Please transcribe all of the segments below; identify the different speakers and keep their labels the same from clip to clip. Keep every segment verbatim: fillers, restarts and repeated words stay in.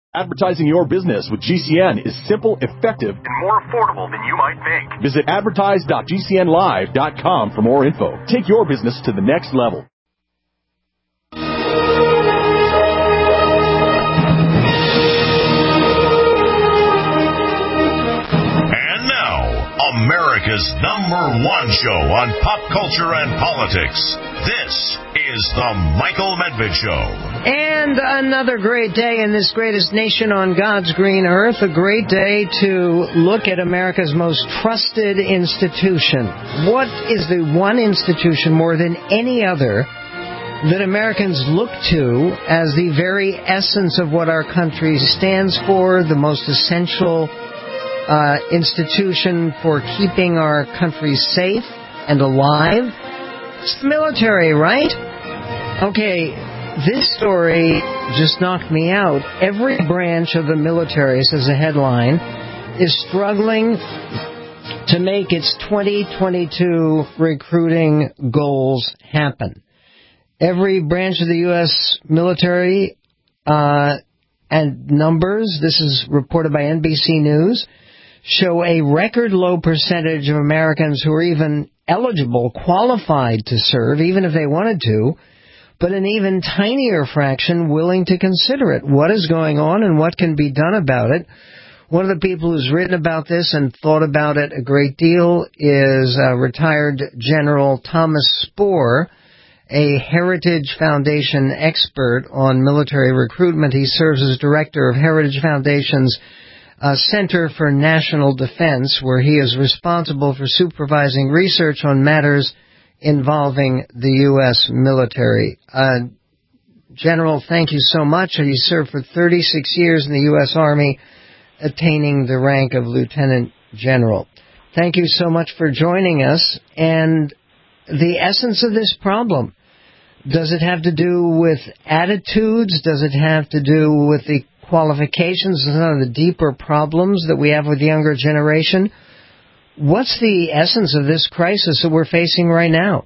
Speaker 1: Advertising your business with G C N is simple, effective, and more affordable than you might think. Visit advertise dot g c n live dot com for more info. Take your business to the next level.
Speaker 2: And now, America's number one show on pop culture and politics. This is The Michael Medved Show.
Speaker 3: And another great day in this greatest nation on God's green earth. A great day to look at America's most trusted institution. What is the one institution more than any other that Americans look to as the very essence of what our country stands for, the most essential uh, institution for keeping our country safe and alive? It's the military, right? Okay, this story just knocked me out. Every branch of the military, says a headline, is struggling to make its twenty twenty-two recruiting goals happen. Every branch of the U S military uh, and numbers, this is reported by N B C News, show a record low percentage of Americans who are even eligible, qualified to serve, even if they wanted to, but an even tinier fraction willing to consider it. What is going on and what can be done about it? One of the people who's written about this and thought about it a great deal is uh, retired General Thomas Spohr, a Heritage Foundation expert on military recruitment. He serves as director of Heritage Foundation's uh, Center for National Defense, where he is responsible for supervising research on matters involving the U S military. Uh, General, thank you so much. You served for thirty-six years in the U S Army, attaining the rank of Lieutenant General. Thank you so much for joining us. And the essence of this problem, does it have to do with attitudes? Does it have to do with the qualifications, some of the deeper problems that we have with the younger generation? What's the essence of this crisis that we're facing right now?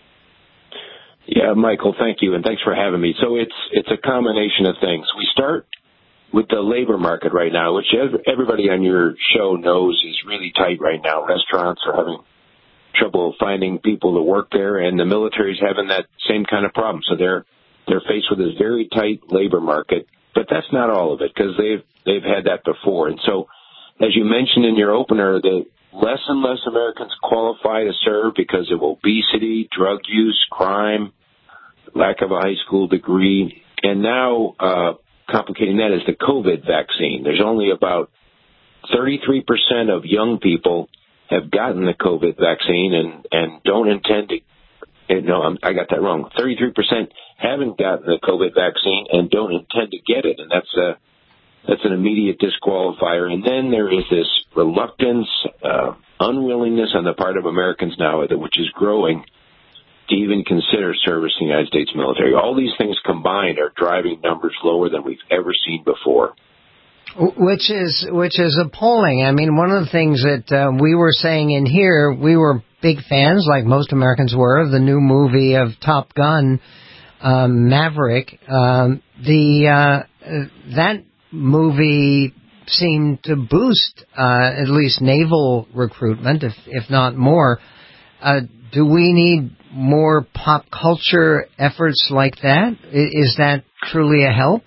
Speaker 4: Yeah, Michael, thank you, and thanks for having me. So it's it's a combination of things. We start with the labor market right now, which everybody on your show knows is really tight right now. Restaurants are having trouble finding people to work there, and the military's having that same kind of problem. So they're they're faced with this very tight labor market. But that's not all of it, because they've they've had that before. And so, as you mentioned in your opener, the less and less Americans qualify to serve because of obesity, drug use, crime, lack of a high school degree. And now, uh, complicating that is the COVID vaccine. There's only about thirty-three percent of young people have gotten the COVID vaccine and, and don't intend to. No, I got that wrong. thirty-three percent haven't gotten the COVID vaccine and don't intend to get it, and that's a that's an immediate disqualifier. And then there is this reluctance, uh, unwillingness on the part of Americans now, which is growing, to even consider service in the United States military. All these things combined are driving numbers lower than we've ever seen before.
Speaker 3: Which is which is appalling. I mean, one of the things that uh, we were saying in here, we were big fans, like most Americans were, of the new movie of Top Gun, um, Maverick. Um, the uh, that movie seemed to boost uh, at least naval recruitment, if if not more. Uh, do we need more pop culture efforts like that? Is that truly a help?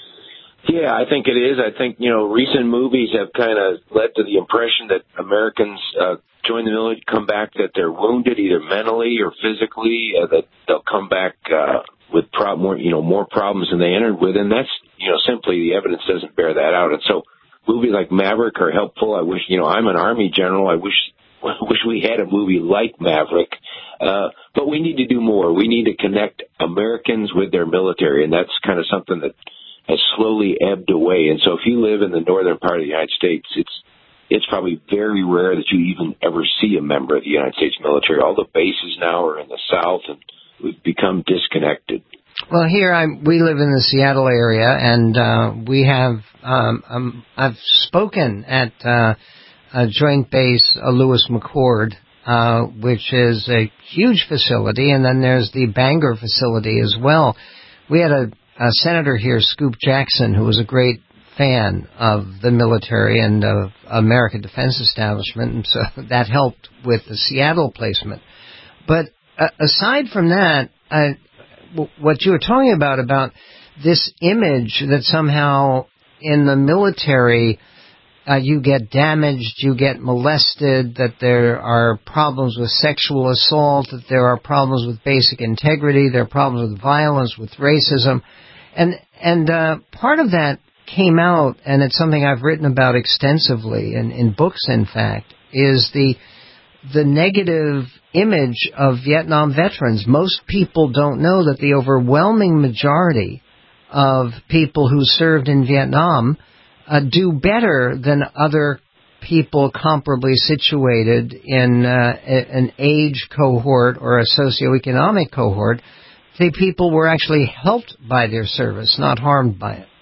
Speaker 4: Yeah, I think it is. I think, you know, recent movies have kind of led to the impression that Americans uh, join the military, come back, that they're wounded either mentally or physically, uh, that they'll come back uh, with pro- more, you know, more problems than they entered with. And that's, you know, simply the evidence doesn't bear that out. And so movies like Maverick are helpful. I wish, you know, I'm an Army general. I wish I wish we had a movie like Maverick. Uh, but we need to do more. We need to connect Americans with their military, and that's kind of something that has slowly ebbed away. And so if you live in the northern part of the United States, it's it's probably very rare that you even ever see a member of the United States military. All the bases now are in the South, and we've become disconnected.
Speaker 3: Well, here I'm, we live in the Seattle area, and uh, we have um, um, I've spoken at uh, a Joint Base uh, Lewis McChord, uh, which is a huge facility, and then there's the Bangor facility as well. We had a, a senator here, Scoop Jackson, who was a great fan of the military and of American defense establishment, and so that helped with the Seattle placement. But uh, aside from that, uh, w- what you were talking about, about this image that somehow in the military uh, you get damaged, you get molested, that there are problems with sexual assault, that there are problems with basic integrity, there are problems with violence, with racism. And and uh, part of that came out, and it's something I've written about extensively, in, in books in fact, is the the negative image of Vietnam veterans. Most people don't know that the overwhelming majority of people who served in Vietnam uh, do better than other people comparably situated in uh, a, an age cohort or a socioeconomic cohort. The people were actually helped by their service, not harmed by it.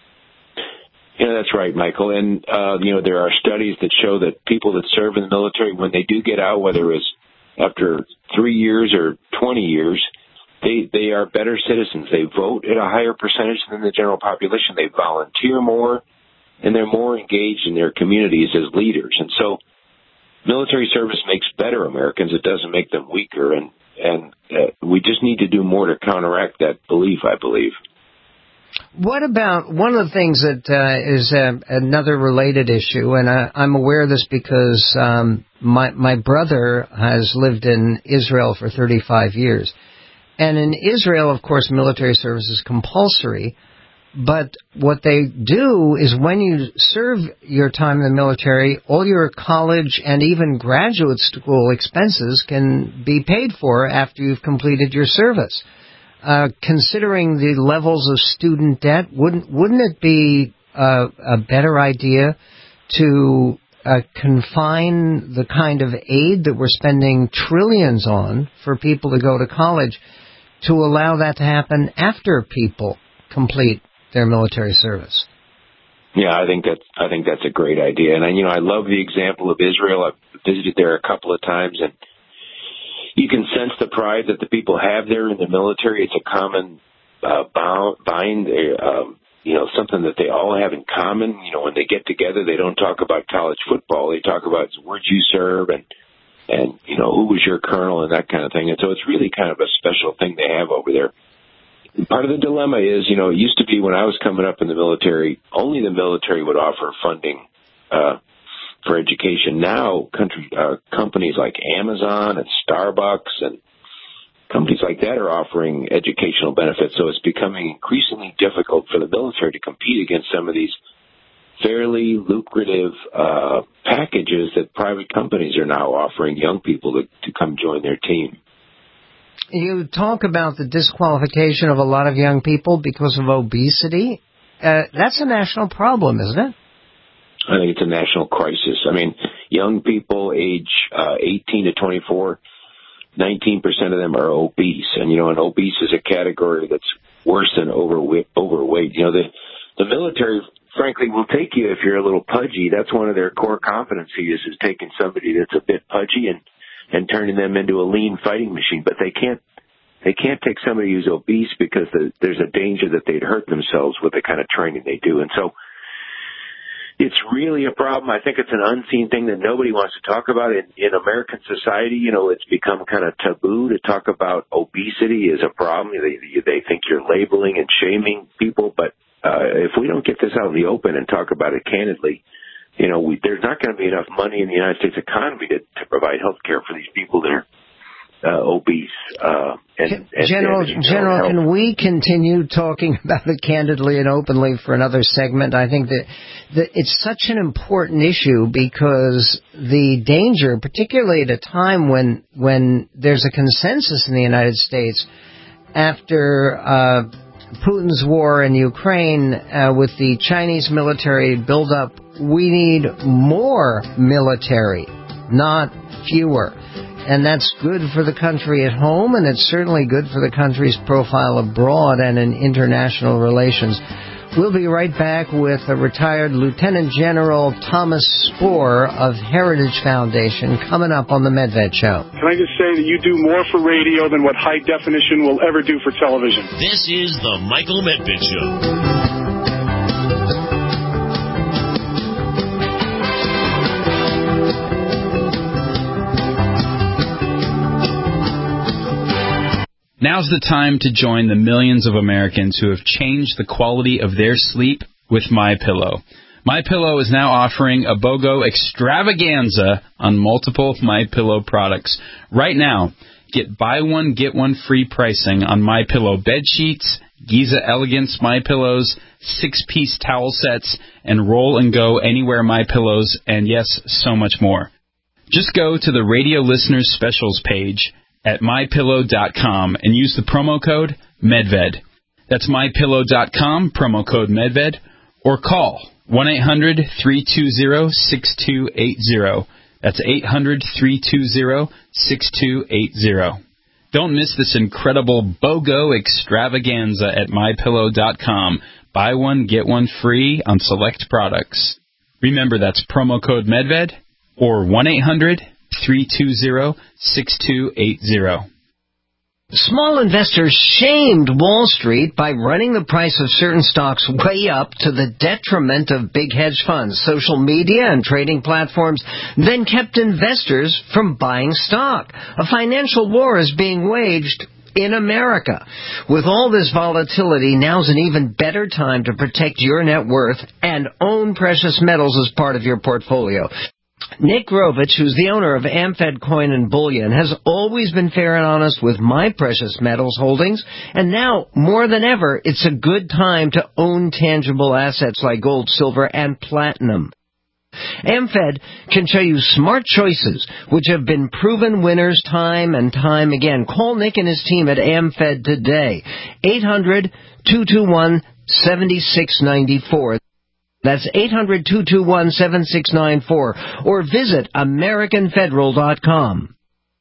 Speaker 4: Yeah, that's right, Michael. And, uh, you know, there are studies that show that people that serve in the military, when they do get out, whether it's after three years or twenty years, they, they are better citizens. They vote at a higher percentage than the general population. They volunteer more, and they're more engaged in their communities as leaders. And so military service makes better Americans. It doesn't make them weaker. And, and uh, we just need to do more to counteract that belief, I believe.
Speaker 3: What about one of the things that uh, is uh, another related issue, and I, I'm aware of this because um, my my brother has lived in Israel for thirty-five years. And in Israel, of course, military service is compulsory. But what they do is when you serve your time in the military, all your college and even graduate school expenses can be paid for after you've completed your service. Uh, considering the levels of student debt, wouldn't wouldn't it be uh, a better idea to uh, confine the kind of aid that we're spending trillions on for people to go to college, to allow that to happen after people complete their military service?
Speaker 4: Yeah, I think that's I think that's a great idea, and I, you know I love the example of Israel. I've visited there a couple of times, and you can sense the pride that the people have there in the military. It's a common uh, bind, um, you know, something that they all have in common. You know, when they get together, they don't talk about college football. They talk about where'd you serve and, and you know, who was your colonel and that kind of thing. And so it's really kind of a special thing they have over there. And part of the dilemma is, you know, it used to be when I was coming up in the military, only the military would offer funding uh for education. Now, country, uh, companies like Amazon and Starbucks and companies like that are offering educational benefits. So it's becoming increasingly difficult for the military to compete against some of these fairly lucrative uh, packages that private companies are now offering young people to, to come join their team.
Speaker 3: You talk about the disqualification of a lot of young people because of obesity. Uh, that's a national problem, isn't it?
Speaker 4: I think it's a national crisis. I mean, young people age uh, eighteen to twenty-four, nineteen percent of them are obese. And, you know, an obese is a category that's worse than overweight. overweight. You know, the, the military, frankly, will take you if you're a little pudgy. That's one of their core competencies, is taking somebody that's a bit pudgy and, and turning them into a lean fighting machine. But they can't they can't take somebody who's obese because the, there's a danger that they'd hurt themselves with the kind of training they do. And so it's really a problem. I think it's an unseen thing that nobody wants to talk about. In, in American society, you know, it's become kind of taboo to talk about obesity as a problem. They, they think you're labeling and shaming people. But uh, if we don't get this out in the open and talk about it candidly, you know, we, there's not going to be enough money in the United States economy to, to provide health care for these people that are uh, obese. Uh, and, and
Speaker 3: General, General, can we continue talking about it candidly and openly for another segment? I think that, that it's such an important issue because the danger, particularly at a time when when there's a consensus in the United States after uh, Putin's war in Ukraine uh, with the Chinese military buildup, we need more military, not fewer. And that's good for the country at home, and it's certainly good for the country's profile abroad and in international relations. We'll be right back with a retired Lieutenant General Thomas Spohr of Heritage Foundation coming up on the Medved Show.
Speaker 5: Can I just say that you do more for radio than what high definition will ever do for television?
Speaker 2: This is the Michael Medved Show.
Speaker 6: Now's the time to join the millions of Americans who have changed the quality of their sleep with MyPillow. MyPillow is now offering a BOGO extravaganza on multiple MyPillow products. Right now, get buy one, get one free pricing on MyPillow bed sheets, Giza Elegance MyPillows, six-piece towel sets, and Roll and Go Anywhere MyPillows, and yes, so much more. Just go to the Radio Listeners Specials page at my pillow dot com and use the promo code MedVed. That's my pillow dot com, promo code MedVed, or call one eight hundred, three two zero, six two eight zero. That's eight hundred, three two zero, six two eight zero. Don't miss this incredible BOGO extravaganza at my pillow dot com. Buy one, get one free on select products. Remember, that's promo code MedVed or one eight hundred, three two zero, six two eight zero.
Speaker 3: Small investors shamed Wall Street by running the price of certain stocks way up to the detriment of big hedge funds. Social media and trading platforms then kept investors from buying stock. A financial war is being waged in America. With all this volatility, now's an even better time to protect your net worth and own precious metals as part of your portfolio. Nick Grovich, who's the owner of AmFed Coin and Bullion, has always been fair and honest with my precious metals holdings, and now, more than ever, it's a good time to own tangible assets like gold, silver, and platinum. AmFed can show you smart choices which have been proven winners time and time again. Call Nick and his team at AmFed today. eight hundred, two two one, seven six nine four. That's eight hundred, two two one, seven six nine four. Or visit American Federal dot com.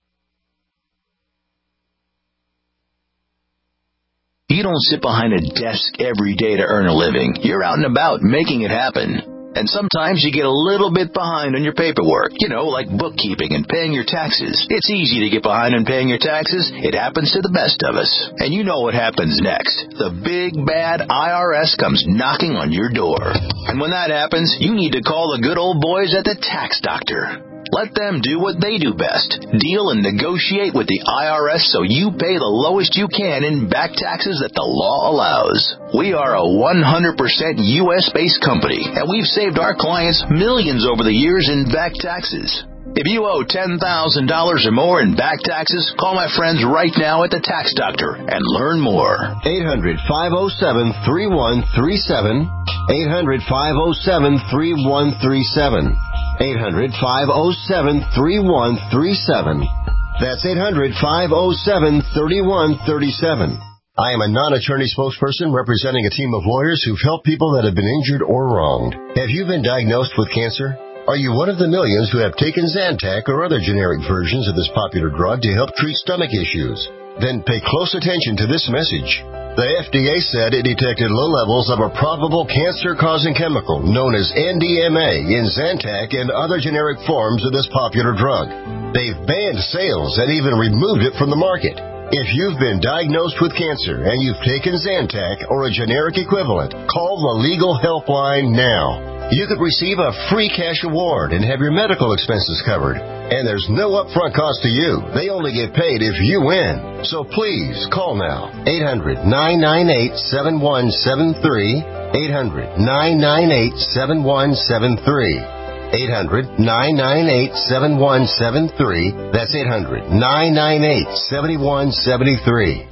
Speaker 7: You don't sit behind a desk every day to earn a living. You're out and about making it happen. And sometimes you get a little bit behind on your paperwork, you know, like bookkeeping and paying your taxes. It's easy to get behind on paying your taxes. It happens to the best of us. And you know what happens next. The big, bad I R S comes knocking on your door. And when that happens, you need to call the good old boys at the Tax Doctor. Let them do what they do best. Deal and negotiate with the I R S so you pay the lowest you can in back taxes that the law allows. We are a one hundred percent U S-based company, and we've saved our clients millions over the years in back taxes. If you owe ten thousand dollars or more in back taxes, call my friends right now at the Tax Doctor and learn more.
Speaker 8: eight hundred, five oh seven, three one three seven. eight hundred, five oh seven, three one three seven. eight hundred, five oh seven, three one three seven. That's eight hundred, five oh seven, three one three seven. I am a non-attorney spokesperson representing a team of lawyers who've helped people that have been injured or wronged. Have you been diagnosed with cancer? Are you one of the millions who have taken Zantac or other generic versions of this popular drug to help treat stomach issues? Then pay close attention to this message. The F D A said it detected low levels of a probable cancer-causing chemical known as N D M A in Zantac and other generic forms of this popular drug. They've banned sales and even removed it from the market. If you've been diagnosed with cancer and you've taken Zantac or a generic equivalent, call the Legal Helpline now. You could receive a free cash award and have your medical expenses covered. And there's no upfront cost to you. They only get paid if you win. So please, call now. eight hundred, nine nine eight, seven one seven three. eight hundred, nine nine eight, seven one seven three. eight hundred, nine nine eight, seven one seven three. That's eight hundred, nine nine eight, seven one seven three.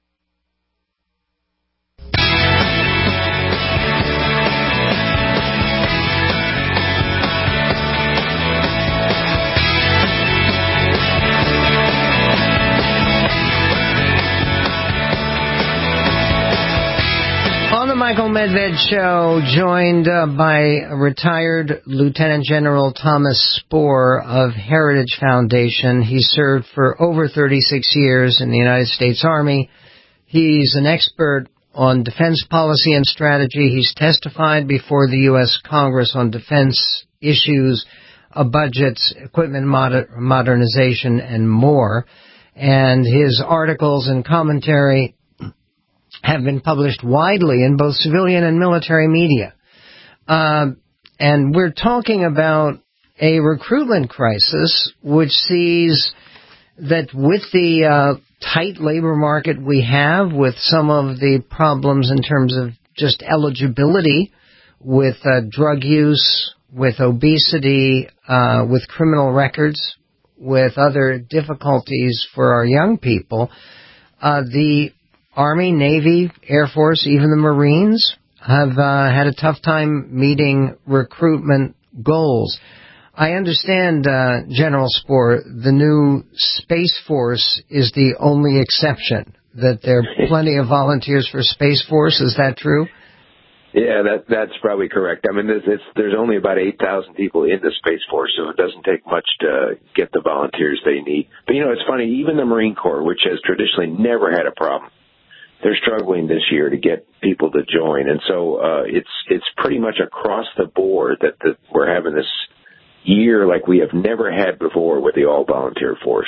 Speaker 3: Michael Medved Show, joined uh, by retired Lieutenant General Thomas Spohr of Heritage Foundation. He served for over thirty-six years in the United States Army. He's an expert on defense policy and strategy. He's testified before the U S Congress on defense issues, uh, budgets, equipment moder- modernization, and more. And his articles and commentary have been published widely in both civilian and military media. Uh, and we're talking about a recruitment crisis which sees that with the uh, tight labor market we have, with some of the problems in terms of just eligibility, with uh, drug use, with obesity, uh, with criminal records, with other difficulties for our young people, uh, the Army, Navy, Air Force, even the Marines have uh, had a tough time meeting recruitment goals. I understand, uh, General Spohr, the new Space Force is the only exception, that there are plenty of volunteers for Space Force. Is that true?
Speaker 4: Yeah, that that's probably correct. I mean, there's, it's, there's only about eight thousand people in the Space Force, so it doesn't take much to get the volunteers they need. But, you know, it's funny, even the Marine Corps, which has traditionally never had a problem, they're struggling this year to get people to join. And so uh, it's it's pretty much across the board that the, we're having this year like we have never had before with the all-volunteer force.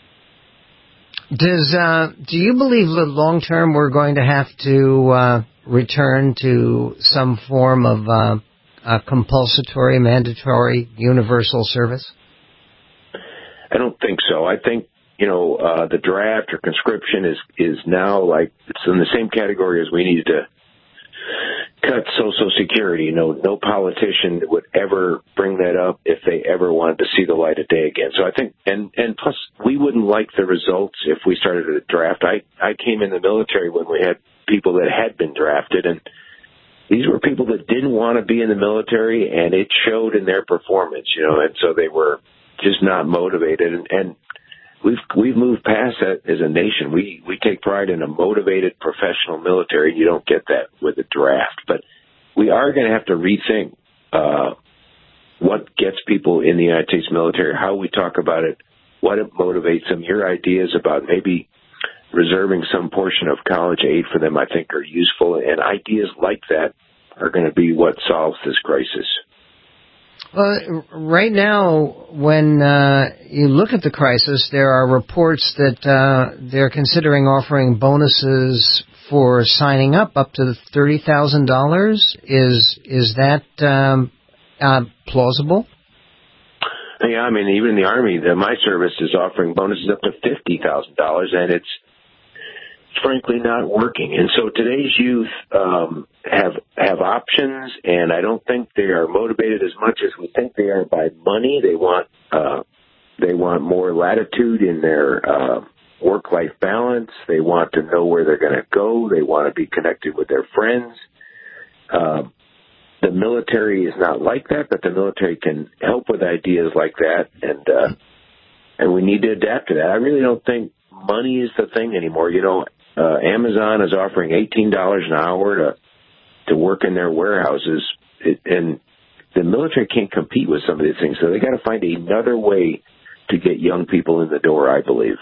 Speaker 3: Does uh, do you believe that long term we're going to have to uh, return to some form of uh, a compulsory, mandatory, universal service?
Speaker 4: I don't think so. I think, you know, uh, the draft or conscription is is now like it's in the same category as we needed to cut Social Security. You know, no politician would ever bring that up if they ever wanted to see the light of day again. So I think, and, and plus, we wouldn't like the results if we started a draft. I, I came in the military when we had people that had been drafted, and these were people that didn't want to be in the military, and it showed in their performance, you know, and so they were just not motivated. And, and we've we've moved past that as a nation. We we take pride in a motivated professional military. You don't get that with a draft, but we are going to have to rethink uh, what gets people in the United States military, how we talk about it, what it motivates them. Your ideas about maybe reserving some portion of college aid for them, I think, are useful, and ideas like that are going to be what solves this crisis.
Speaker 3: Well, right now, when uh, you look at the crisis, there are reports that uh, they're considering offering bonuses for signing up up to thirty thousand dollars. Is is that um, uh, plausible?
Speaker 4: Yeah, I mean, even the Army, the, my service is offering bonuses up to fifty thousand dollars, and it's frankly not working. And so today's youth um, have have options, and I don't think they are motivated as much as we think they are by money. They want uh, they want more latitude in their uh, work-life balance. They want to know where they're going to go. They want to be connected with their friends. Uh, the military is not like that, but the military can help with ideas like that, and uh, and we need to adapt to that. I really don't think money is the thing anymore. You know, uh, Amazon is offering eighteen dollars an hour to to work in their warehouses, it, and the military can't compete with some of these things, so they got to find another way to get young people in the door, I believe.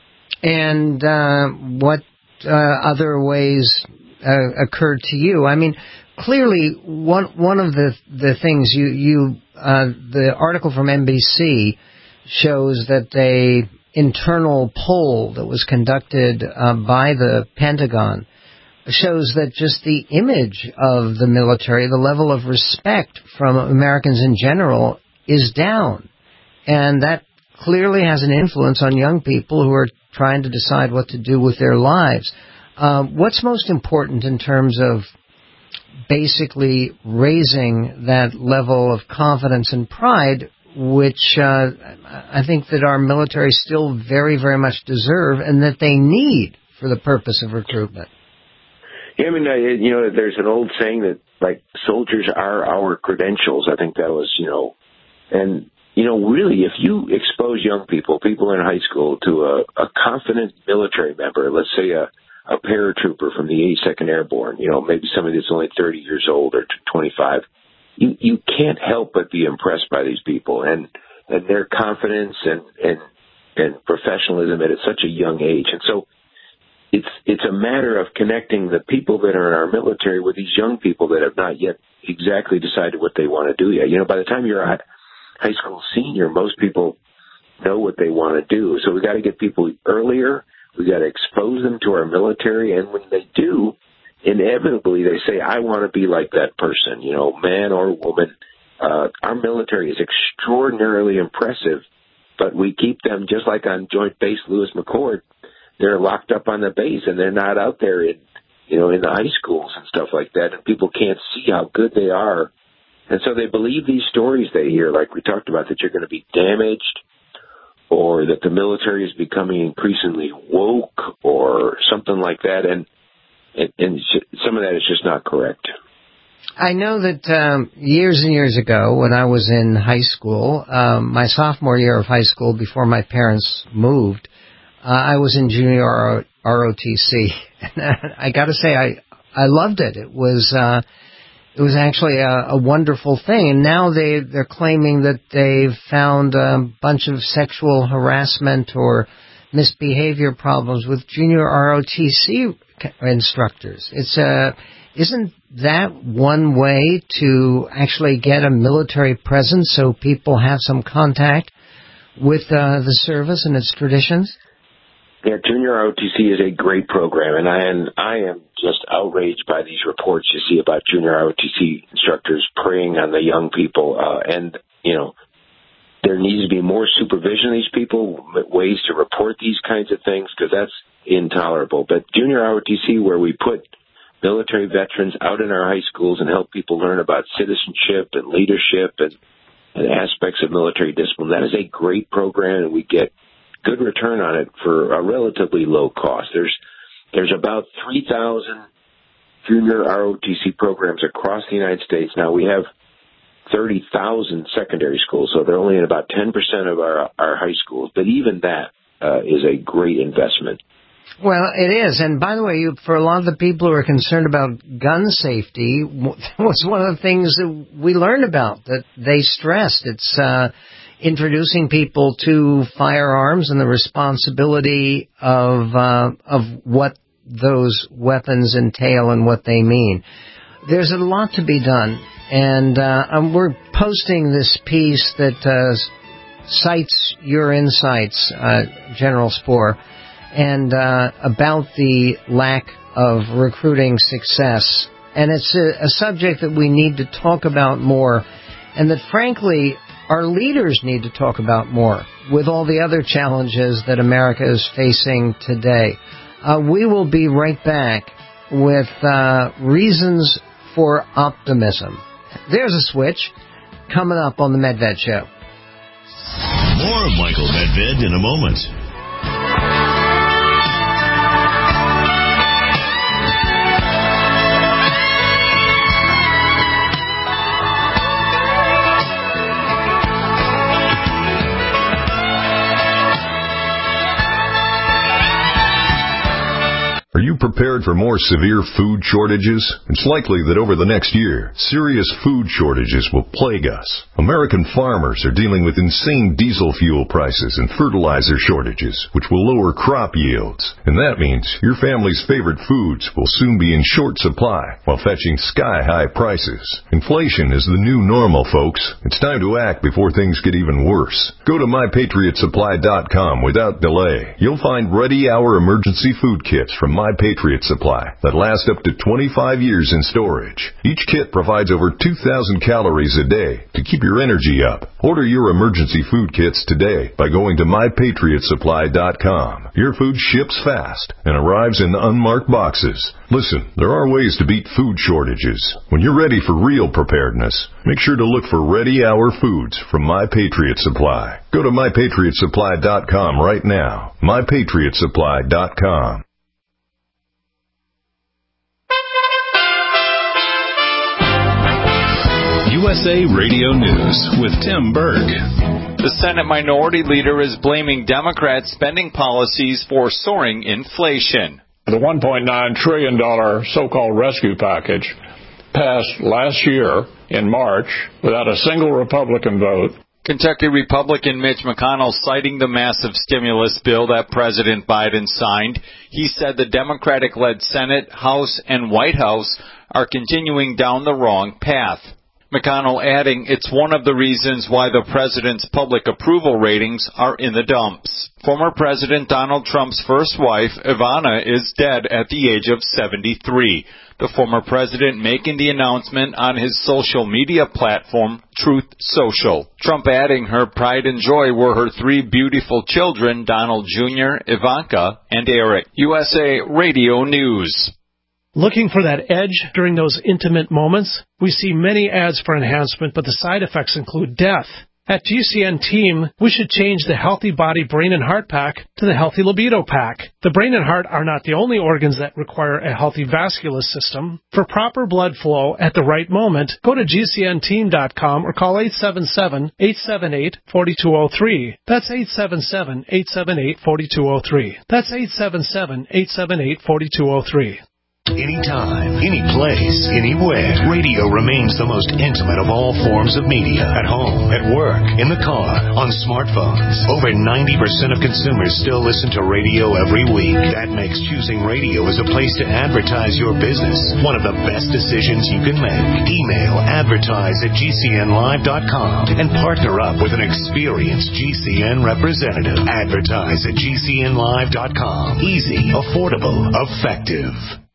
Speaker 3: And uh, what uh, other ways uh, occurred to you? I mean, clearly, one one of the the things you you uh, the article from N B C shows that a internal poll that was conducted uh, by the Pentagon shows that just the image of the military, the level of respect from Americans in general, is down, and that clearly has an influence on young people who are trying to decide what to do with their lives. Uh, what's most important in terms of basically raising that level of confidence and pride, which uh, I think that our military still very, very much deserve and that they need for the purpose of recruitment?
Speaker 4: Yeah, I mean, uh, you know, there's an old saying that, like, soldiers are our credentials. I think that was, you know, and, you know, really, if you expose young people, people in high school, to a, a confident military member, let's say a, a paratrooper from the eighty-second Airborne, you know, maybe somebody that's only thirty years old or twenty-five, you, you can't help but be impressed by these people and, and their confidence and, and, and professionalism at such a young age. And so it's, it's a matter of connecting the people that are in our military with these young people that have not yet exactly decided what they want to do yet. You know, by the time you're a high school senior, most people know what they want to do. So we got to get people earlier. We got to expose them to our military. And when they do, inevitably they say, I want to be like that person, you know, man or woman. Uh, our military is extraordinarily impressive, but we keep them, just like on Joint Base Lewis McChord, they're locked up on the base and they're not out there in, you know, in the high schools and stuff like that, and people can't see how good they are. And so they believe these stories they hear, like we talked about, that you're going to be damaged, or that the military is becoming increasingly woke, or something like that, and and, and some of that is just not correct.
Speaker 3: I know that um, years and years ago, when I was in high school, um, my sophomore year of high school, before my parents moved, uh, I was in junior R O T C. I got to say, I I loved it. It was uh, it was actually a, a wonderful thing. And now they they're claiming that they've found a bunch of sexual harassment or misbehavior problems with junior R O T C instructors. It's a Isn't that one way to actually get a military presence so people have some contact with uh, the service and its traditions?
Speaker 4: Yeah, Junior R O T C is a great program, and I am, I am just outraged by these reports you see about Junior R O T C instructors preying on the young people. Uh, and, you know, there needs to be more supervision of these people, ways to report these kinds of things, because that's intolerable. But Junior R O T C, where we put military veterans out in our high schools and help people learn about citizenship and leadership and, and aspects of military discipline, that is a great program, and we get good return on it for a relatively low cost. There's there's about three thousand junior R O T C programs across the United States. Now, we have thirty thousand secondary schools, so they're only in about ten percent of our, our high schools. But even that uh, is a great investment.
Speaker 3: Well, it is. And by the way, you, for a lot of the people who are concerned about gun safety, was one of the things that we learned about, that they stressed. It's uh, introducing people to firearms and the responsibility of uh, of what those weapons entail and what they mean. There's a lot to be done. And uh, um, we're posting this piece that uh, cites your insights, uh, General Spohr, and uh, about the lack of recruiting success. And it's a, a subject that we need to talk about more, and that, frankly, our leaders need to talk about more with all the other challenges that America is facing today. Uh, we will be right back with uh, reasons for optimism. There's a switch coming up on the Medved Show.
Speaker 2: More of Michael Medved in a moment.
Speaker 9: Are you prepared for more severe food shortages? It's likely that over the next year, serious food shortages will plague us. American farmers are dealing with insane diesel fuel prices and fertilizer shortages, which will lower crop yields. And that means your family's favorite foods will soon be in short supply while fetching sky-high prices. Inflation is the new normal, folks. It's time to act before things get even worse. Go to my patriot supply dot com without delay. You'll find ready-hour emergency food kits from My Patriot Supply that last up to twenty-five years in storage. Each kit provides over two thousand calories a day to keep your energy up. Order your emergency food kits today by going to my patriot supply dot com. Your food ships fast and arrives in unmarked boxes. Listen, there are ways to beat food shortages. When you're ready for real preparedness, make sure to look for Ready Hour Foods from My Patriot Supply. Go to my patriot supply dot com right now. my patriot supply dot com.
Speaker 2: U S A Radio News with Tim Berg.
Speaker 10: The Senate Minority Leader is blaming Democrats' spending policies for soaring inflation.
Speaker 11: The one point nine trillion dollars so-called rescue package passed last year in March without a single Republican vote.
Speaker 10: Kentucky Republican Mitch McConnell citing the massive stimulus bill that President Biden signed. He said the Democratic-led Senate, House, and White House are continuing down the wrong path. McConnell adding it's one of the reasons why the president's public approval ratings are in the dumps. Former President Donald Trump's first wife, Ivana, is dead at the age of seventy-three. the former president making the announcement on his social media platform, Truth Social. Trump adding her pride and joy were her three beautiful children, Donald Junior, Ivanka, and Eric. U S A Radio News.
Speaker 12: Looking for that edge during those intimate moments? We see many ads for enhancement, but the side effects include death. At G C N Team, we should change the Healthy Body Brain and Heart Pack to the Healthy Libido Pack. The brain and heart are not the only organs that require a healthy vascular system. For proper blood flow at the right moment, go to G C N team dot com or call eight seven seven, eight seven eight, four two zero three. That's eight seven seven, eight seven eight, four two zero three. That's eight seven seven, eight seven eight, four two zero three.
Speaker 13: Anytime, any place, anywhere, radio remains the most intimate of all forms of media. At home, at work, in the car, on smartphones. Over ninety percent of consumers still listen to radio every week. That makes choosing radio as a place to advertise your business one of the best decisions you can make. Email advertise at G C N live dot com and partner up with an experienced G C N representative. Advertise at G C N live dot com. Easy, affordable, effective.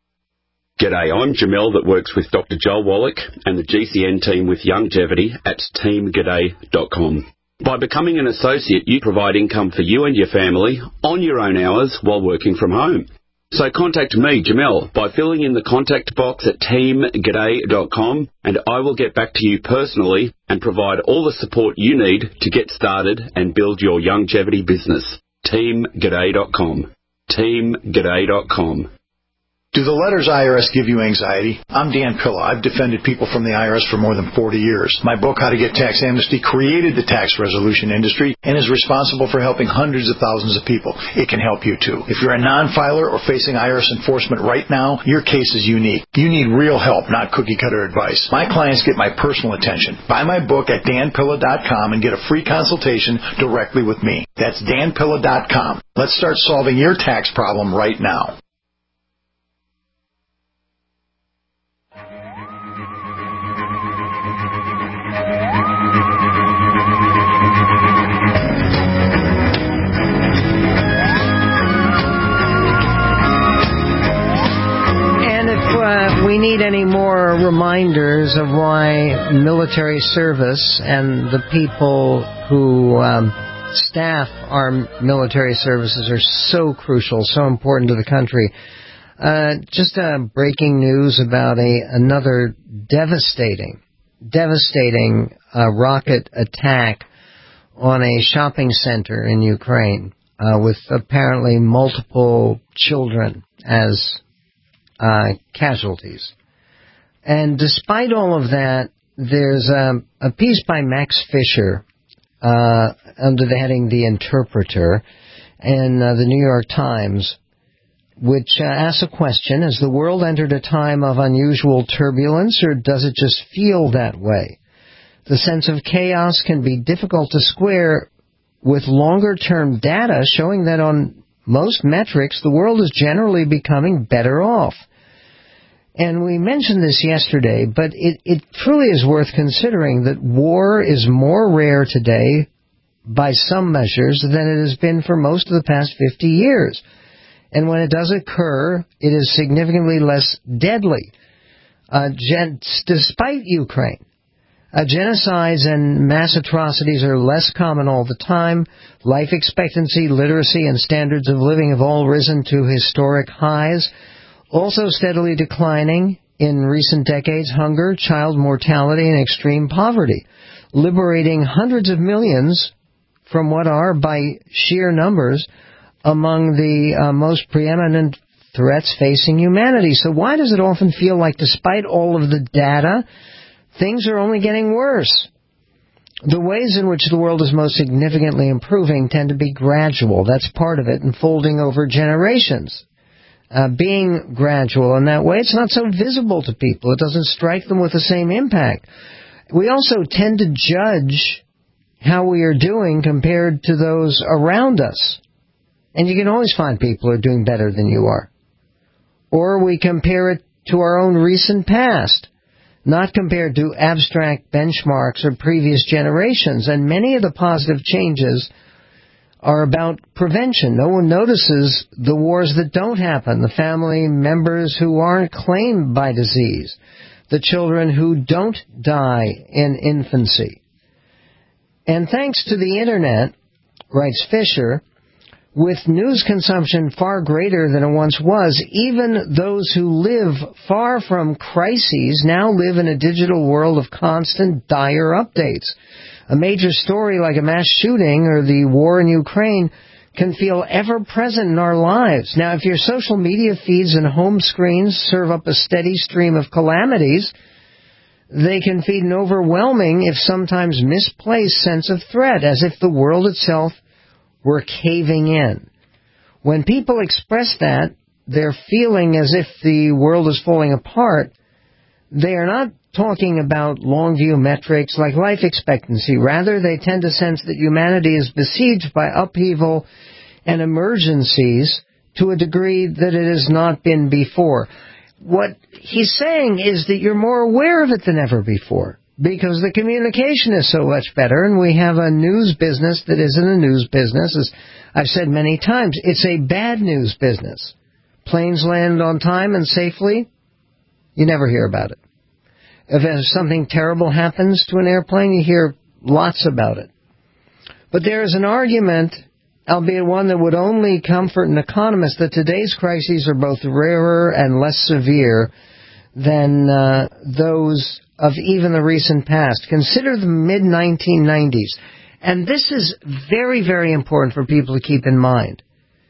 Speaker 14: G'day, I'm Jamel that works with Doctor Joel Wallach and the G C N team with Longevity at team g'day dot com. By becoming an associate, you provide income for you and your family on your own hours while working from home. So contact me, Jamel, by filling in the contact box at team g'day dot com, and I will get back to you personally and provide all the support you need to get started and build your longevity business. team g'day dot com. team g'day dot com.
Speaker 15: Do the letters I R S give you anxiety? I'm Dan Pilla. I've defended people from the I R S for more than forty years. My book, How to Get Tax Amnesty, created the tax resolution industry and is responsible for helping hundreds of thousands of people. It can help you, too. If you're a non-filer or facing I R S enforcement right now, your case is unique. You need real help, not cookie-cutter advice. My clients get my personal attention. Buy my book at dan pilla dot com and get a free consultation directly with me. That's dan pilla dot com. Let's start solving your tax problem right now.
Speaker 3: Uh, we need any more reminders of why military service and the people who um, staff our military services are so crucial, so important to the country. Uh, just uh, breaking news about a another devastating, devastating uh, rocket attack on a shopping center in Ukraine uh, with apparently multiple children as Uh, casualties. And despite all of that, there's um, a piece by Max Fisher uh, under the heading The Interpreter in uh, the New York Times, which uh, asks a question: has the world entered a time of unusual turbulence, or does it just feel that way? The sense of chaos can be difficult to square with longer-term data showing that on most metrics, the world is generally becoming better off. And we mentioned this yesterday, but it, it truly is worth considering that war is more rare today, by some measures, than it has been for most of the past fifty years. And when it does occur, it is significantly less deadly. Uh, gen- despite Ukraine, uh, genocides and mass atrocities are less common all the time. Life expectancy, literacy, and standards of living have all risen to historic highs. Also steadily declining in recent decades, hunger, child mortality, and extreme poverty, liberating hundreds of millions from what are, by sheer numbers, among the uh, most preeminent threats facing humanity. So why does it often feel like, despite all of the data, things are only getting worse? The ways in which the world is most significantly improving tend to be gradual. That's part of it, unfolding over generations. Uh, being gradual in that way, it's not so visible to people. It doesn't strike them with the same impact. We also tend to judge how we are doing compared to those around us. And you can always find people who are doing better than you are. Or we compare it to our own recent past, not compared to abstract benchmarks or previous generations. And many of the positive changes are about prevention. No one notices the wars that don't happen, the family members who aren't claimed by disease, the children who don't die in infancy. And thanks to the Internet, writes Fisher, with news consumption far greater than it once was, even those who live far from crises now live in a digital world of constant, dire updates. A major story like a mass shooting or the war in Ukraine can feel ever-present in our lives. Now, if your social media feeds and home screens serve up a steady stream of calamities, they can feed an overwhelming, if sometimes misplaced, sense of threat, as if the world itself were caving in. When people express that, they're feeling as if the world is falling apart. They are not talking about long-view metrics like life expectancy. Rather, they tend to sense that humanity is besieged by upheaval and emergencies to a degree that it has not been before. What he's saying is that you're more aware of it than ever before, because the communication is so much better, and we have a news business that isn't a news business. As I've said many times, it's a bad news business. Planes land on time and safely, you never hear about it. If something terrible happens to an airplane, you hear lots about it. But there is an argument, albeit one that would only comfort an economist, that today's crises are both rarer and less severe than uh, those of even the recent past. Consider the mid nineteen nineties. And this is very, very important for people to keep in mind.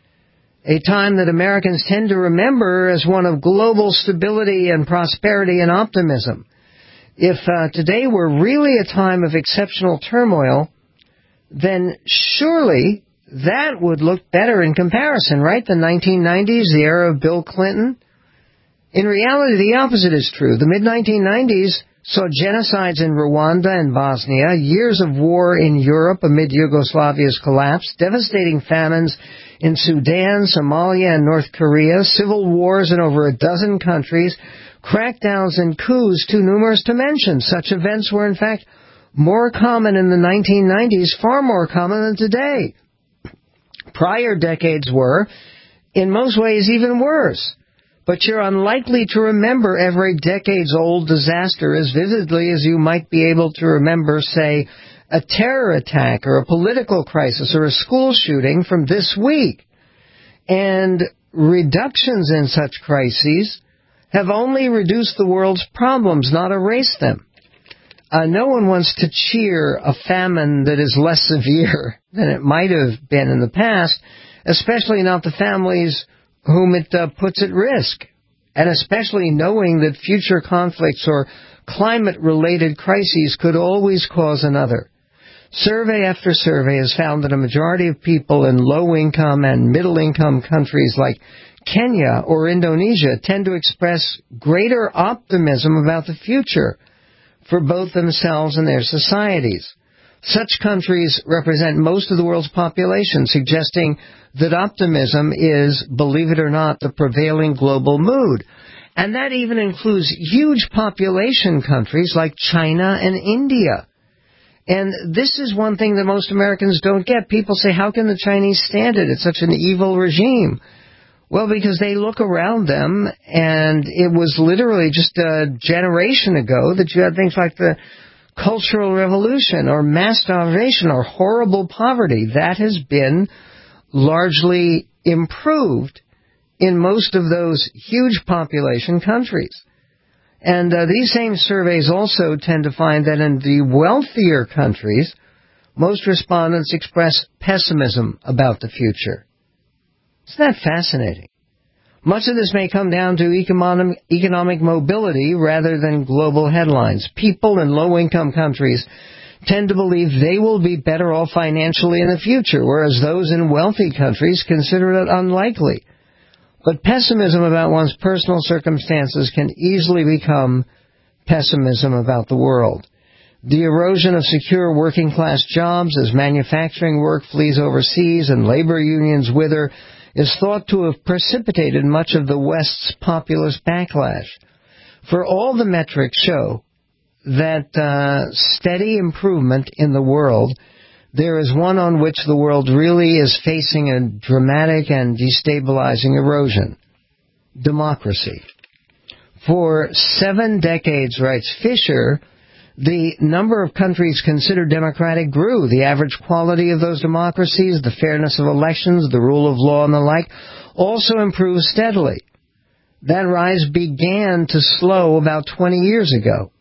Speaker 3: A time that Americans tend to remember as one of global stability and prosperity and optimism. If uh, today were really a time of exceptional turmoil, then surely that would look better in comparison, right? The nineteen nineties, the era of Bill Clinton. In reality, the opposite is true. The mid nineteen nineties saw genocides in Rwanda and Bosnia, years of war in Europe amid Yugoslavia's collapse, devastating famines in Sudan, Somalia, and North Korea, civil wars in over a dozen countries, crackdowns and coups too numerous to mention. Such events were, in fact, more common in the nineteen nineties, far more common than today. Prior decades were, in most ways, even worse. But you're unlikely to remember every decades-old disaster as vividly as you might be able to remember, say, a terror attack or a political crisis or a school shooting from this week. And reductions in such crises have only reduced the world's problems, not erased them. Uh, no one wants to cheer a famine that is less severe than it might have been in the past, especially not the families whom it uh, puts at risk, and especially knowing that future conflicts or climate-related crises could always cause another. Survey after survey has found that a majority of people in low-income and middle-income countries like Kenya or Indonesia tend to express greater optimism about the future for both themselves and their societies. Such countries represent most of the world's population, suggesting that optimism is, believe it or not, the prevailing global mood. And that even includes huge population countries like China and India. And this is one thing that most Americans don't get. People say, how can the Chinese stand it? It's such an evil regime. Well, because they look around them, and it was literally just a generation ago that you had things like the Cultural Revolution or mass starvation or horrible poverty. That has been largely improved in most of those huge population countries. And uh, these same surveys also tend to find that in the wealthier countries, most respondents express pessimism about the future. Isn't that fascinating? Much of this may come down to economic, economic mobility rather than global headlines. People in low-income countries tend to believe they will be better off financially in the future, whereas those in wealthy countries consider it unlikely. But pessimism about one's personal circumstances can easily become pessimism about the world. The erosion of secure working-class jobs as manufacturing work flees overseas and labor unions wither is thought to have precipitated much of the West's populist backlash. For all the metrics show that uh, steady improvement in the world there is one on which the world really is facing a dramatic and destabilizing erosion: democracy. For seven decades, writes Fisher, the number of countries considered democratic grew. The average quality of those democracies, the fairness of elections, the rule of law, and the like also improved steadily. That rise began to slow about twenty years ago.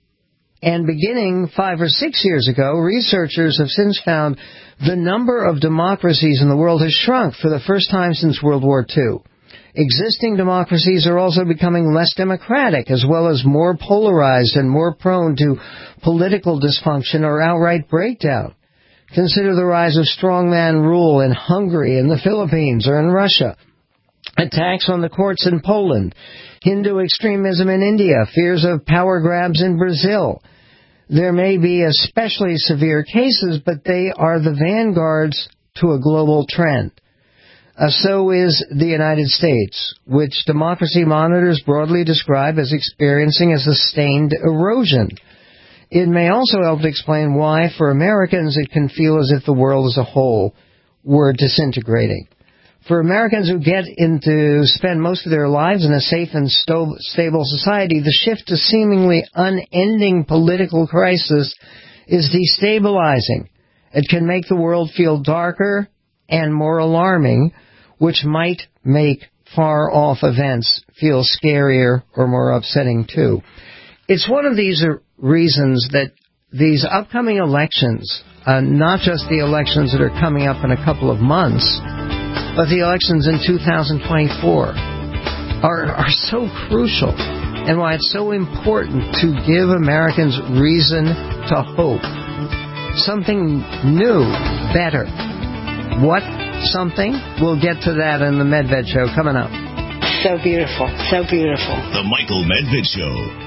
Speaker 3: And beginning five or six years ago, researchers have since found the number of democracies in the world has shrunk for the first time since World War Two. Existing democracies are also becoming less democratic, as well as more polarized and more prone to political dysfunction or outright breakdown. Consider the rise of strongman rule in Hungary, in the Philippines, or in Russia. Attacks on the courts in Poland, Hindu extremism in India, fears of power grabs in Brazil. There may be especially severe cases, but they are the vanguards to a global trend. Uh, so is the United States, which democracy monitors broadly describe as experiencing a sustained erosion. It may also help to explain why, for Americans, it can feel as if the world as a whole were disintegrating. For Americans who get into spend most of their lives in a safe and sto- stable society, the shift to seemingly unending political crisis is destabilizing. It can make the world feel darker and more alarming, which might make far-off events feel scarier or more upsetting too. It's one of these reasons that these upcoming elections, uh, not just the elections that are coming up in a couple of months, but the elections in two thousand twenty-four are, are so crucial, and why it's so important to give Americans reason to hope. Something new, better. What something? We'll get to that in the Medved Show coming up.
Speaker 16: So beautiful, so beautiful.
Speaker 2: The Michael Medved Show.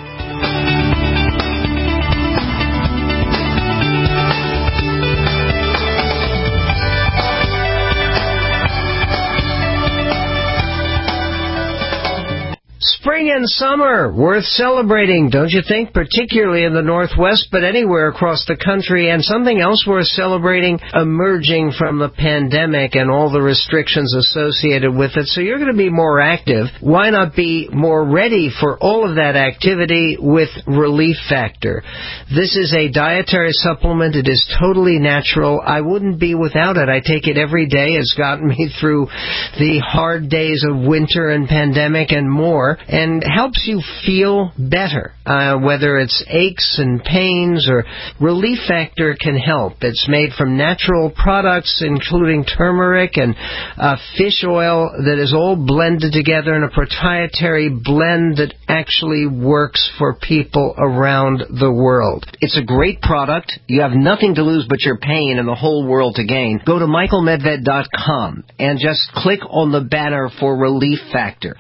Speaker 3: Spring and summer, worth celebrating, don't you think? Particularly in the Northwest, but anywhere across the country. And something else worth celebrating, emerging from the pandemic and all the restrictions associated with it. So you're going to be more active. Why not be more ready for all of that activity with Relief Factor? This is a dietary supplement. It is totally natural. I wouldn't be without it. I take it every day. It's gotten me through the hard days of winter and pandemic and more, and helps you feel better, uh, whether it's aches and pains or Relief Factor can help. It's made from natural products, including turmeric and uh, fish oil that is all blended together in a proprietary blend that actually works for people around the world. It's a great product. You have nothing to lose but your pain and the whole world to gain. Go to michael medved dot com and just click on the banner for Relief Factor.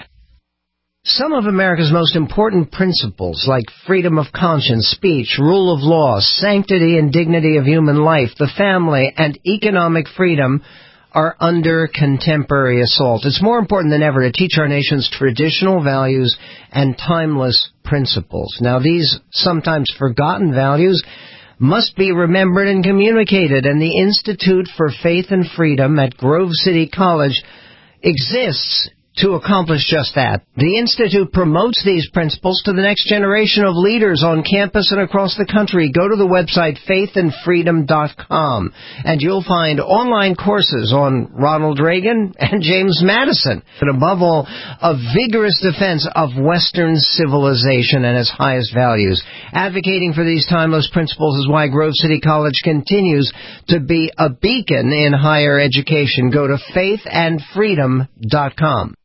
Speaker 3: Some of America's most important principles, like freedom of conscience, speech, rule of law, sanctity and dignity of human life, the family, and economic freedom, are under contemporary assault. It's more important than ever to teach our nation's traditional values and timeless principles. Now, these sometimes forgotten values must be remembered and communicated, and the Institute for Faith and Freedom at Grove City College exists to accomplish just that. The Institute promotes these principles to the next generation of leaders on campus and across the country. Go to the website faith and freedom dot com, and you'll find online courses on Ronald Reagan and James Madison, and above all, a vigorous defense of Western civilization and its highest values. Advocating for these timeless principles is why Grove City College continues to be a beacon in higher education. Go to faith and freedom dot com.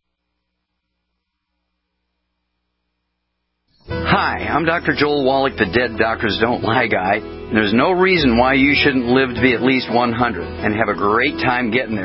Speaker 17: Hi, I'm Doctor Joel Wallach, the Dead Doctors Don't Lie guy. There's no reason why you shouldn't live to be at least one hundred and have a great time getting there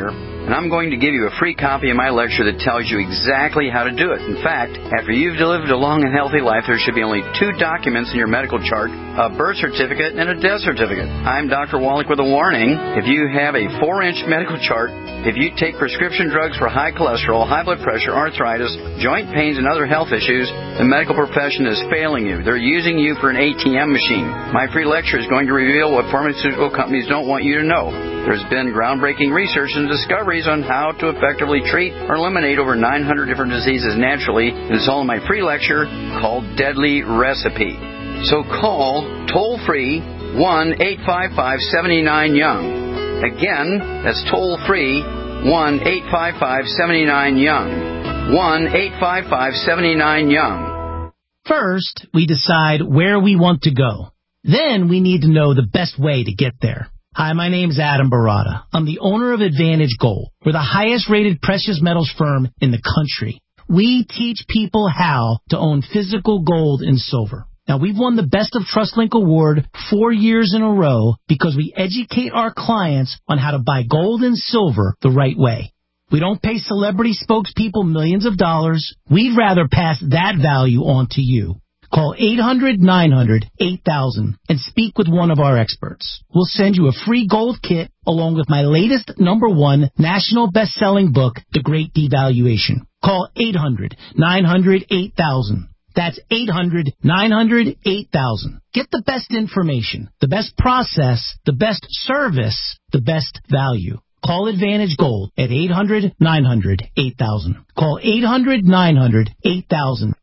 Speaker 17: and I'm going to give you a free copy of my lecture that tells you exactly how to do it. In fact, after you've lived a long and healthy life, there should be only two documents in your medical chart, a birth certificate and a death certificate. I'm Doctor Wallach with a warning. If you have a four-inch medical chart, if you take prescription drugs for high cholesterol, high blood pressure, arthritis, joint pains, and other health issues, the medical profession is failing you. They're using you for an A T M machine. My free lecture is going to reveal what pharmaceutical companies don't want you to know. There's been groundbreaking research and discoveries on how to effectively treat or eliminate over nine hundred different diseases naturally. It's all in my free lecture called Deadly Recipe. So call toll-free one eight five five, seven nine, young. Again, that's toll-free one eight five five, seven nine, young. one eight five five, seven nine, young.
Speaker 18: First, we decide where we want to go. Then we need to know the best way to get there. Hi, my name's Adam Barada. I'm the owner of Advantage Gold. We're the highest-rated precious metals firm in the country. We teach people how to own physical gold and silver. Now, we've won the Best of TrustLink Award four years in a row because we educate our clients on how to buy gold and silver the right way. We don't pay celebrity spokespeople millions of dollars. We'd rather pass that value on to you. Call eight hundred, nine hundred, eight thousand and speak with one of our experts. We'll send you a free gold kit along with my latest number one national best-selling book, The Great Devaluation. Call eight hundred, nine hundred, eight thousand. That's eight hundred, nine hundred, eight thousand. Get the best information, the best process, the best service, the best value. Call Advantage Gold at eight hundred, nine hundred, eight thousand. Call eight hundred, nine hundred, eight thousand.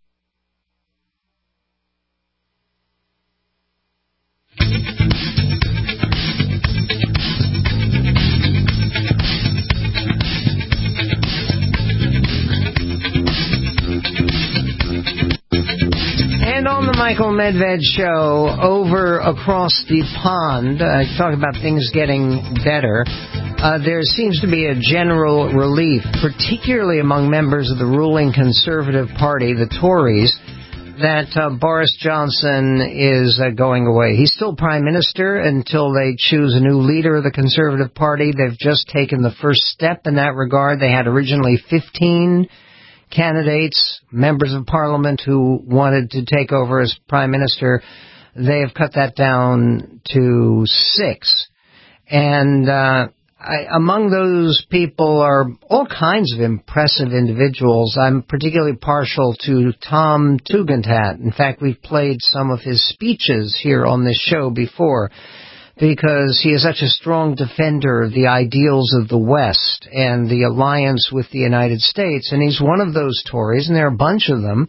Speaker 3: And on the Michael Medved Show, over across the pond, uh, talk about things getting better. Uh, there seems to be a general relief, particularly among members of the ruling Conservative Party, the Tories, that uh, Boris Johnson is uh, going away. He's still Prime Minister until they choose a new leader of the Conservative Party. They've just taken the first step in that regard. They had originally fifteen candidates, members of Parliament who wanted to take over as Prime Minister. They have cut that down to six. And uh I, among those people are all kinds of impressive individuals. I'm particularly partial to Tom Tugendhat. In fact, we've played some of his speeches here on this show before because he is such a strong defender of the ideals of the West and the alliance with the United States. And he's one of those Tories, and there are a bunch of them,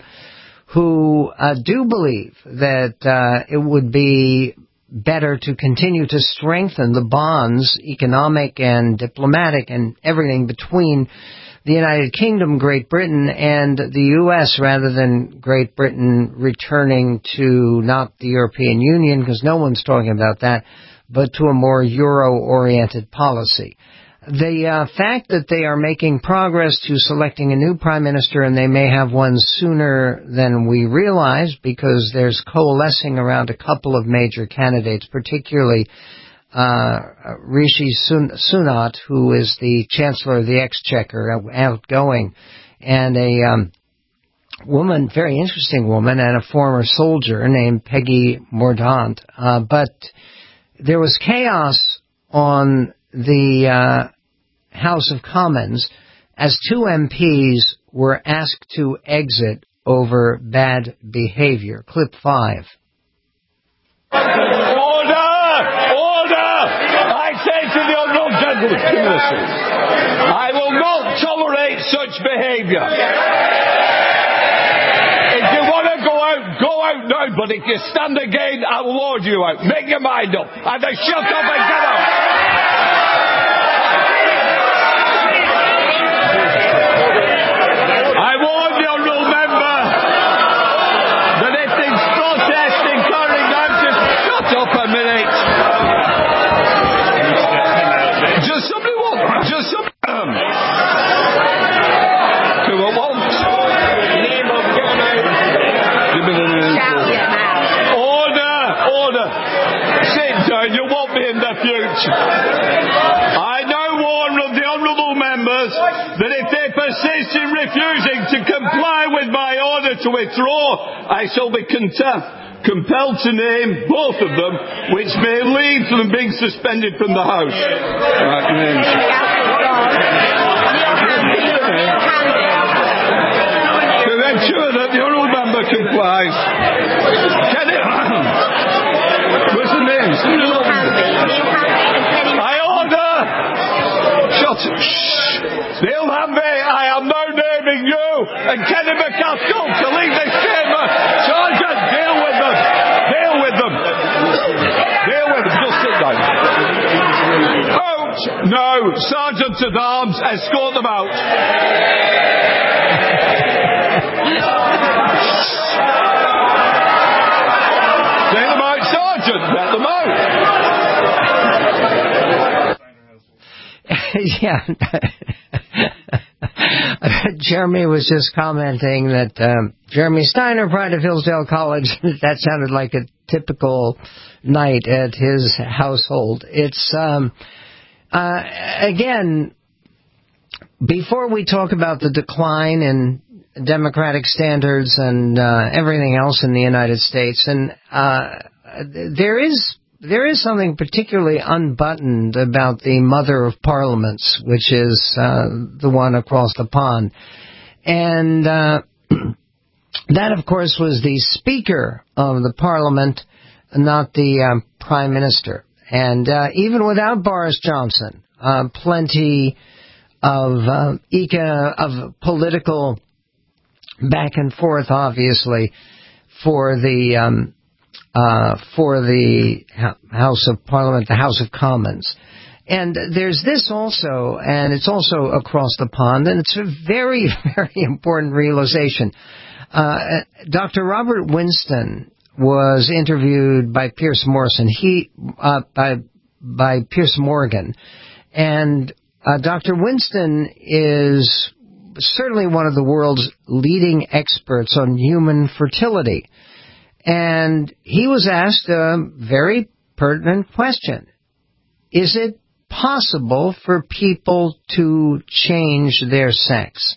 Speaker 3: who uh, do believe that uh, it would be better to continue to strengthen the bonds, economic and diplomatic and everything between the United Kingdom, Great Britain, and the U S rather than Great Britain returning to not the European Union, because no one's talking about that, but to a more Euro-oriented policy. The uh, fact that they are making progress to selecting a new prime minister, and they may have one sooner than we realize because there's coalescing around a couple of major candidates, particularly uh, Rishi Sunak, who is the Chancellor of the Exchequer, outgoing, and a um, woman, very interesting woman, and a former soldier named Peggy Mordaunt. Uh, but there was chaos on the uh, House of Commons as two M Ps were asked to exit over bad behavior. Clip five.
Speaker 19: Order! Order! I say to the honourable gentleman, I will not tolerate such behaviour. If you want to go out, go out now, but if you stand again, I will order you out. Make your mind up. Either shut up and get out. I warn the honourable member that if there's protesting carrying out, just shut up a minute. Just somebody want, just some. Do I want? Name of Order, order. Sit down. You won't be in the future. I now warn of the honourable member persist in refusing to comply with my order to withdraw, I shall be content, compelled to name both of them, which may lead to them being suspended from the House. Right, names. To ensure that the honourable member complies. Can it... What's the names? I order... Shut up. Shh. Neil Hamby, I am now naming you and Kenny McCaskill to leave this chamber. Sergeant, deal with them. Deal with them. Deal with them. Just sit down. Out. No. Sergeant at arms, escort them out. Get them out, Sergeant. Get them out.
Speaker 3: Yeah. Jeremy was just commenting that um, Jeremy Steiner, Pride of Hillsdale College, that sounded like a typical night at his household. It's, um, uh, again, before we talk about the decline in democratic standards and uh, everything else in the United States, and uh, there is... There is something particularly unbuttoned about the Mother of Parliaments, which is uh, the one across the pond. And uh, that, of course, was the Speaker of the Parliament, not the um, Prime Minister. And uh, even without Boris Johnson, uh, plenty of, uh, eco- of political back and forth, obviously, for the... Um, Uh, for the House of Parliament, the House of Commons. And there's this also, and it's also across the pond, and it's a very, very important realization. Uh, Doctor Robert Winston was interviewed by Piers Morgan. He, uh, by, by Piers Morgan. And uh, Doctor Winston is certainly one of the world's leading experts on human fertility. And he was asked a very pertinent question. Is it possible for people to change their sex?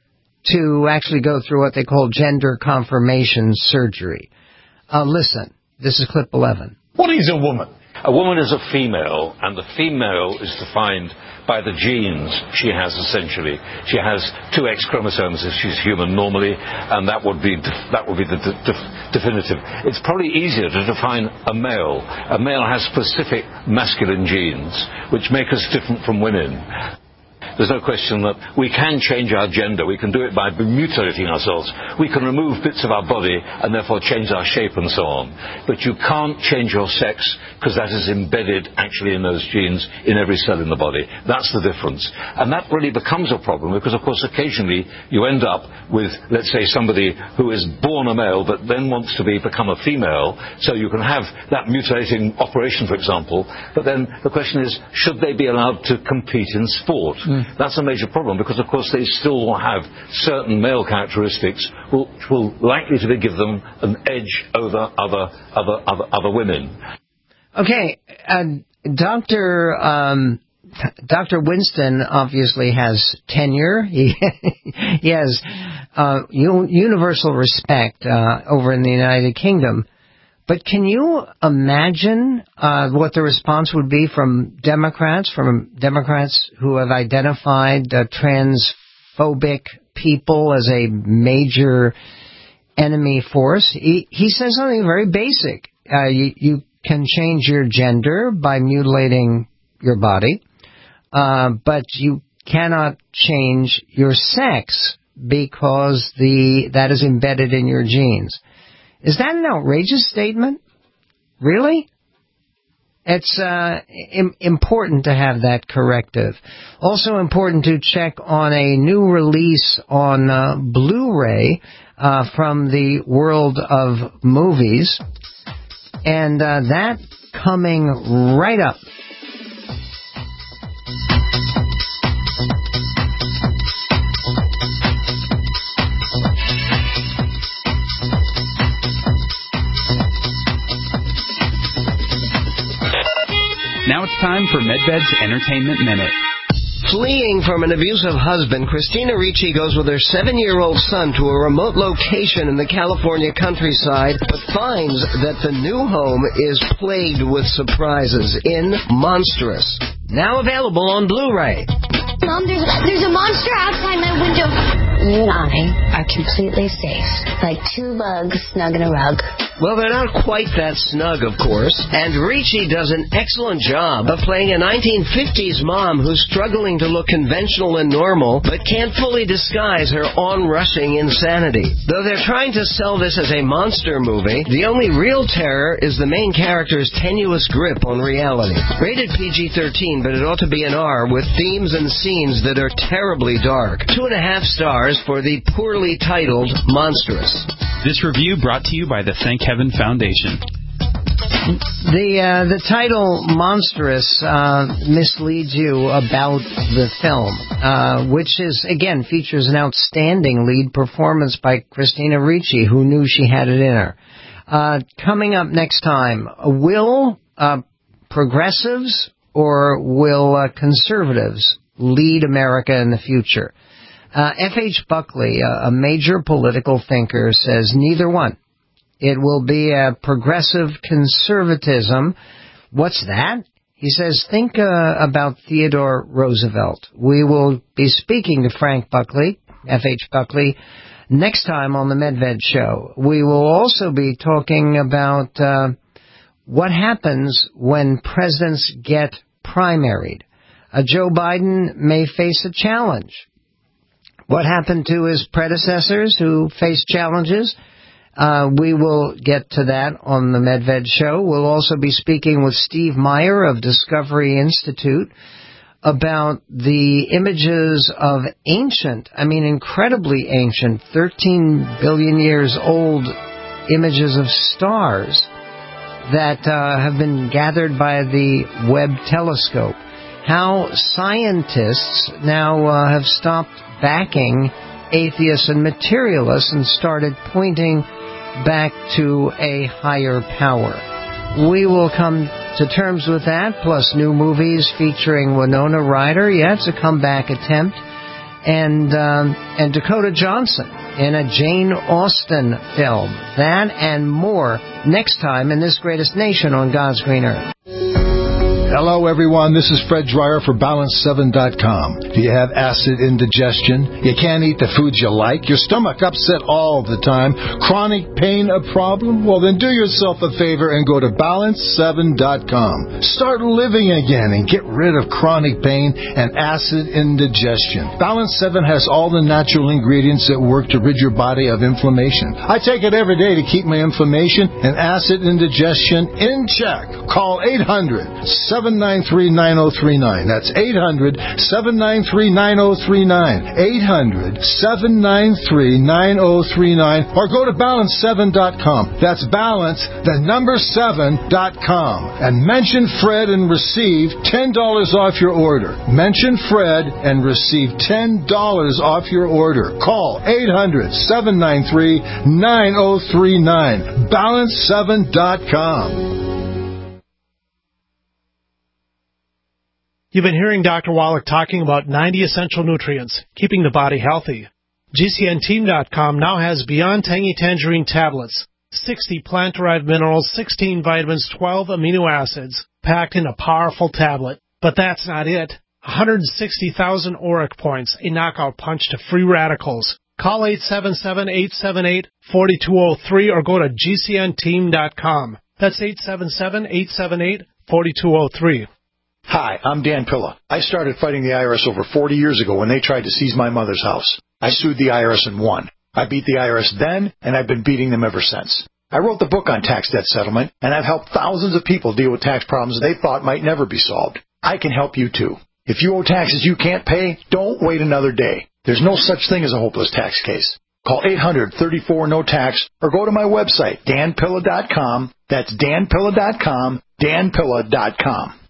Speaker 3: To actually go through what they call gender confirmation surgery? Uh, listen, this is clip eleven.
Speaker 20: What is a woman? A woman is a female, and the female is defined by the genes she has, essentially. She has two X chromosomes if she's human normally, and that would be that would be the de- de- definitive. It's probably easier to define a male. A male has specific masculine genes, which make us different from women. There's no question that we can change our gender. We can do it by mutilating ourselves. We can remove bits of our body and therefore change our shape and so on. But you can't change your sex because that is embedded actually in those genes in every cell in the body. That's the difference. And that really becomes a problem because, of course, occasionally you end up with, let's say, somebody who is born a male but then wants to be become a female. So you can have that mutilating operation, for example. But then the question is, should they be allowed to compete in sport? Mm. That's a major problem because, of course, they still will have certain male characteristics which will likely to give them an edge over other other other, other women.
Speaker 3: Okay, uh, Doctor Um, Doctor Winston obviously has tenure. He he has uh, u- universal respect uh, over in the United Kingdom. But can you imagine uh, what the response would be from Democrats, from Democrats who have identified uh, transphobic people as a major enemy force? He, he says something very basic. Uh, you, you can change your gender by mutilating your body, uh, but you cannot change your sex because the that is embedded in your genes. Is that an outrageous statement? Really? It's uh, im- important to have that corrective. Also important to check on a new release on uh, Blu-ray uh, from the world of movies. And uh, that coming right up.
Speaker 6: Now it's time for MedBed's Entertainment Minute.
Speaker 3: Fleeing from an abusive husband, Christina Ricci goes with her seven-year-old son to a remote location in the California countryside, but finds that the new home is plagued with surprises in Monstrous. Now available on Blu-ray.
Speaker 21: Mom, there's, there's a monster outside my window. You and I are completely safe, like two bugs snug in a rug.
Speaker 3: Well, they're not quite that snug, of course, and Ricci does an excellent job of playing a nineteen fifties mom who's struggling to look conventional and normal, but can't fully disguise her on-rushing insanity. Though they're trying to sell this as a monster movie, the only real terror is the main character's tenuous grip on reality. Rated P G thirteen, but it ought to be an R, with themes and scenes that are terribly dark. Two and a half stars for the poorly titled Monstrous.
Speaker 6: This review brought to you by the Thank Heaven Foundation.
Speaker 3: The uh, the title Monstrous uh, misleads you about the film, uh, which is, again, features an outstanding lead performance by Christina Ricci, who knew she had it in her. Uh, coming up next time, will uh, progressives or will uh, conservatives lead America in the future? Uh, F H Buckley, a, a major political thinker, says neither one. It will be a progressive conservatism. What's that? He says, think uh, about Theodore Roosevelt. We will be speaking to Frank Buckley, F H Buckley, next time on the Medved Show. We will also be talking about uh, what happens when presidents get primaried. Uh, Joe Biden may face a challenge. What happened to his predecessors who faced challenges? Uh, we will get to that on the Medved Show. We'll also be speaking with Steve Meyer of Discovery Institute about the images of ancient, I mean incredibly ancient, thirteen billion years old images of stars that uh, have been gathered by the Webb telescope. How scientists now uh, have stopped backing atheists and materialists and started pointing back to a higher power. We will come to terms with that, plus new movies featuring Winona Ryder. Yeah, it's a comeback attempt. And, um, and Dakota Johnson in a Jane Austen film. That and more next time in This Greatest Nation on God's Green Earth.
Speaker 22: Hello, everyone. This is Fred Dreyer for Balance seven dot com. Do you have acid indigestion? You can't eat the foods you like? Your stomach upset all the time? Chronic pain a problem? Well, then do yourself a favor and go to Balance seven dot com. Start living again and get rid of chronic pain and acid indigestion. Balance seven has all the natural ingredients that work to rid your body of inflammation. I take it every day to keep my inflammation and acid indigestion in check. Call eight hundred, seven nine three, nine oh three nine. That's eight hundred, seven nine three, nine oh three nine. eight hundred, seven nine three, nine oh three nine. Or go to balance seven dot com. That's balance, the number seven dot com. And mention Fred and receive ten dollars off your order. Mention Fred and receive ten dollars off your order. Call eight hundred, seven nine three, nine oh three nine. balance seven dot com.
Speaker 12: You've been hearing Doctor Wallach talking about ninety essential nutrients, keeping the body healthy. G C N team dot com now has Beyond Tangy Tangerine tablets, sixty plant-derived minerals, sixteen vitamins, twelve amino acids, packed in a powerful tablet. But that's not it. one hundred sixty thousand auric points, a knockout punch to free radicals. Call eight seven seven, eight seven eight, four two zero three or go to G C N team dot com. That's eight seven seven, eight seven eight, four two zero three.
Speaker 15: Hi, I'm Dan Pilla. I started fighting the I R S over forty years ago when they tried to seize my mother's house. I sued the I R S and won. I beat the I R S then, and I've been beating them ever since. I wrote the book on tax debt settlement, and I've helped thousands of people deal with tax problems they thought might never be solved. I can help you, too. If you owe taxes you can't pay, don't wait another day. There's no such thing as a hopeless tax case. Call eight hundred, thirty-four, no tax or go to my website, dan pilla dot com. That's dan pilla dot com, dan pilla dot com.